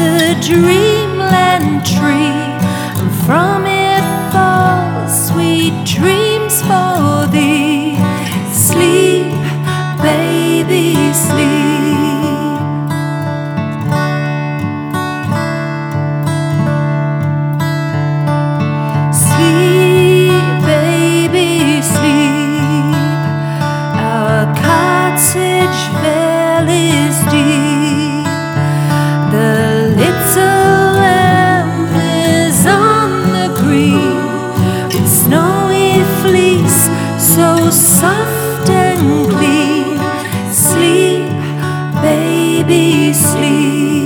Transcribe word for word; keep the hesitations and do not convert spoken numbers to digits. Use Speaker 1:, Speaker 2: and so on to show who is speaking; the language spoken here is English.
Speaker 1: the dreamland tree, and from it fall sweet dreams for thee. Sleep, baby, sleep. Sleep, baby, sleep. Our cottage vale is deep. The little lamb is on the green, with snowy fleece so soft and clean. Sleep, baby, sleep.